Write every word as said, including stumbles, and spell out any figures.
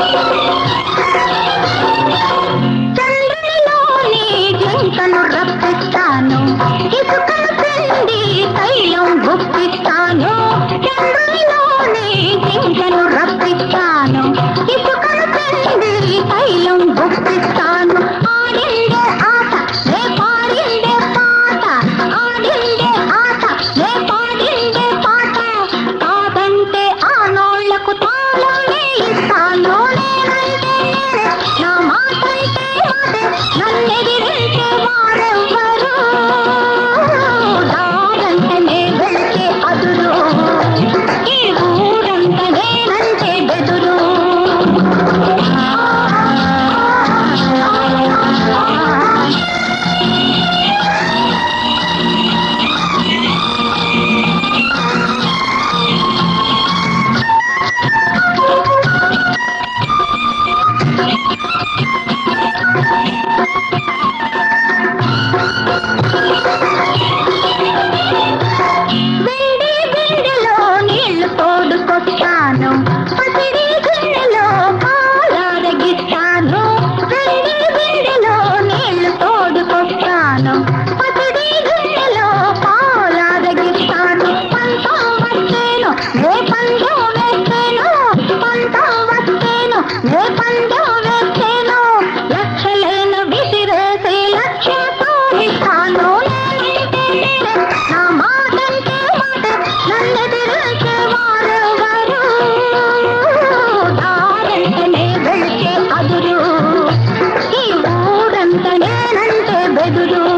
చంద్రునిలోని జింకను రప్పిస్తాను, ఇసుకను పిండి తైలం గుప్పిస్తాను. చంద్రునిలోని జింకను రప్పిస్తాను, ఇసుకను పిండి తైలం గుప్పిస్తాను. ఆడిందే ఆట నే పాడిందే పాట, ఆడిందే ఆట నే పాడిందే పాట. కాదంటే ఆ నోళ్లకు తాళమే ఇస్తాను. నేనంటే నేనే, నా మాటంటే మాటే, నన్నెదిరించే వారెవ్వరు. దారంటే నే వెళ్తే అదురు, ఈ ఊరంతా నేనంటే బెదురు. వెండి బిందెలో నీళ్లు తోడుకొస్తాను, పసిడి గిన్నెలో పాలరగిస్తాను. వెండి బిందెలో నీళ్లు తోడుకొస్తాను, పసిడి గిన్నెలో పాలరగిస్తాను. పంతం వచ్చేను నే పందెం వేస్తేను, పంతం వచ్చేను నే పందెం వేస్తేను. లక్షలను విసిరేసి లక్ష్యం సాధిస్తాను. నేనంటే నేనే, నా మాటంటే మాటే, నన్నెదిరించే వారెవ్వరు. దారంటే నే వెళ్తే అదురు, ఈ ఊరంతా నేనంటే బెదురు.